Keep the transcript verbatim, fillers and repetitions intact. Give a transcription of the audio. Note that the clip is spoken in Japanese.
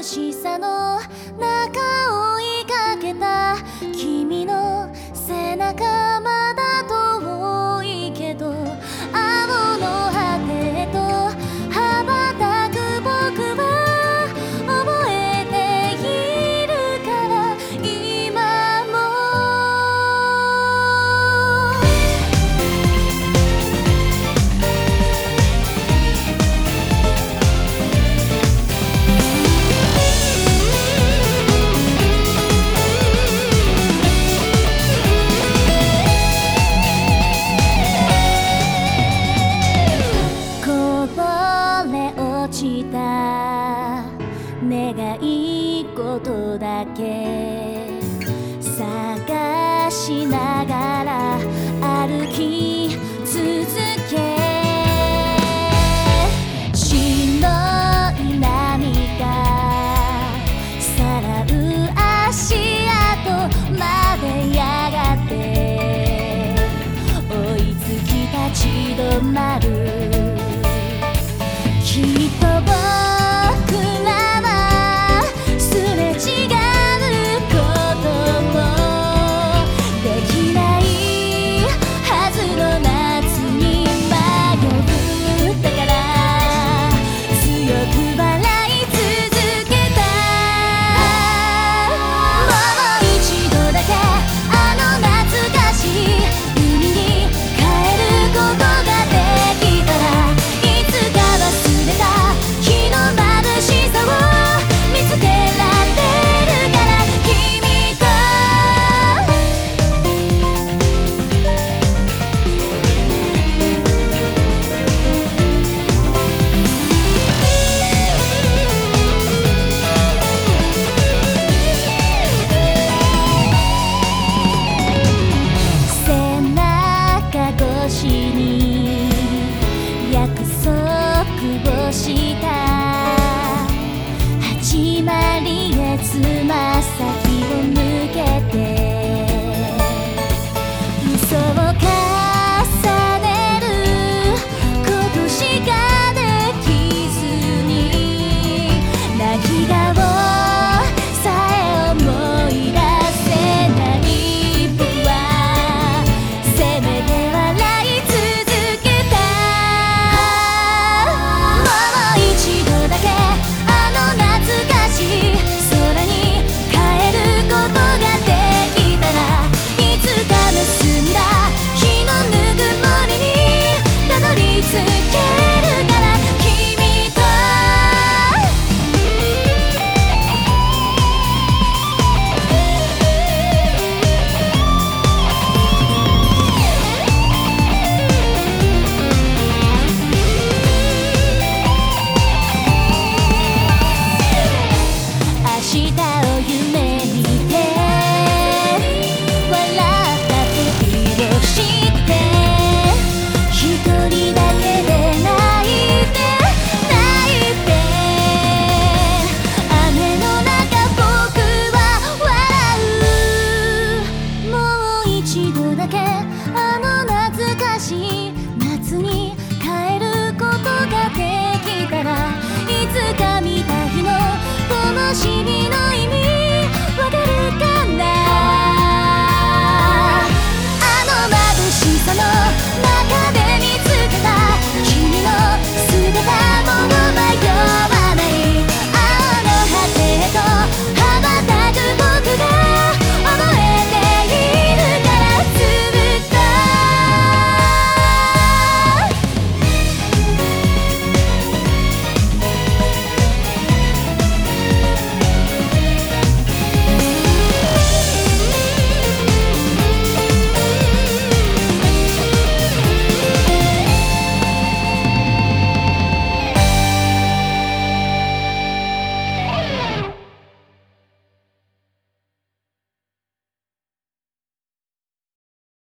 しさの中追いかけた君の背中まだ遠いけど青の果てへと羽ばたく僕は覚えているから今もこぼれ落ちた願い事だけ探しながら歩き続け白い波がさらう足跡までやがて追いつき立ち止まるきっと僕らはすれ違うこともできないはずの夏に迷ったから強く笑い続けたもう一度だけあの懐かしい海に帰ることができたらいつか忘れた日の眩しさを見つけられるから君と背中越しに約束をした始まりへつま